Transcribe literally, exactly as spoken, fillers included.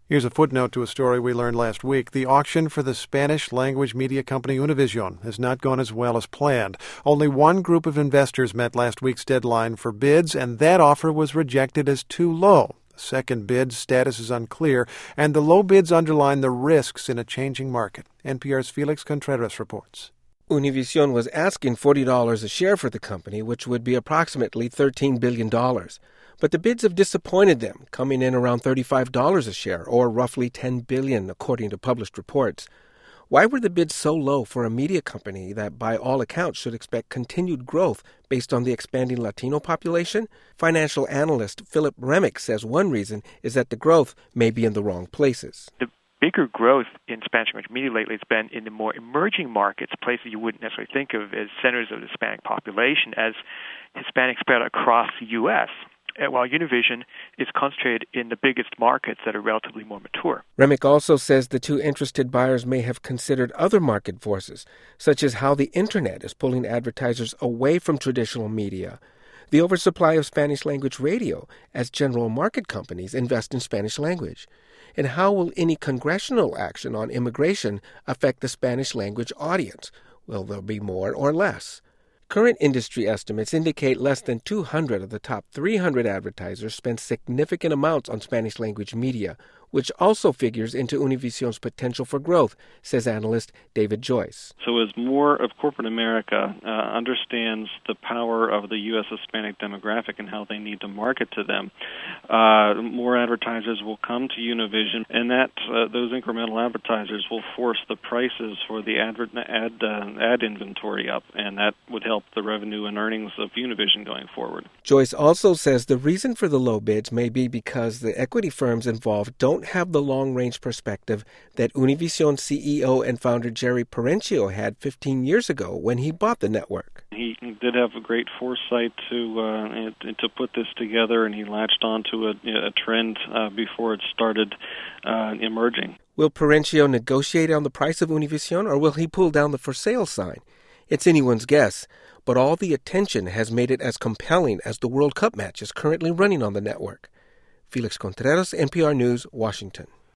Here's a footnote to a story we learned last week. The auction for the Spanish-language media company Univision has not gone as well as planned. Only one group of investors met last week's deadline for bids, and that offer was rejected as too low. The second bid status is unclear, and the low bids underline the risks in a changing market. N P R's Felix Contreras reports. Univision was asking forty dollars a share for the company, which would be approximately thirteen billion dollars. But the bids have disappointed them, coming in around thirty-five dollars a share, or roughly ten billion dollars, according to published reports. Why were the bids so low for a media company that, by all accounts, should expect continued growth based on the expanding Latino population? Financial analyst Philip Remick says one reason is that the growth may be in the wrong places. The bigger growth in Spanish-language media lately has been in the more emerging markets, places you wouldn't necessarily think of as centers of the Hispanic population, as Hispanics spread across the U S, while Univision is concentrated in the biggest markets that are relatively more mature. Remick also says the two interested buyers may have considered other market forces, such as how the Internet is pulling advertisers away from traditional media, the oversupply of Spanish-language radio as general market companies invest in Spanish language, and how will any congressional action on immigration affect the Spanish-language audience? Will there be more or less? Current industry estimates indicate less than two hundred of the top three hundred advertisers spend significant amounts on Spanish-language media, which also figures into Univision's potential for growth, says analyst David Joyce. So as more of corporate America uh, understands the power of the U S Hispanic demographic and how they need to market to them, uh, more advertisers will come to Univision, and that uh, those incremental advertisers will force the prices for the advert, ad, uh, ad inventory up, and that would help the revenue and earnings of Univision going forward. Joyce also says the reason for the low bids may be because the equity firms involved don't have the long-range perspective that Univision C E O and founder Jerry Perenchio had fifteen years ago when he bought the network. He did have a great foresight to uh, to put this together, and he latched onto a, a trend uh, before it started uh, emerging. Will Perenchio negotiate on the price of Univision, or will he pull down the for sale sign? It's anyone's guess, but all the attention has made it as compelling as the World Cup matches currently running on the network. Felix Contreras, N P R News, Washington.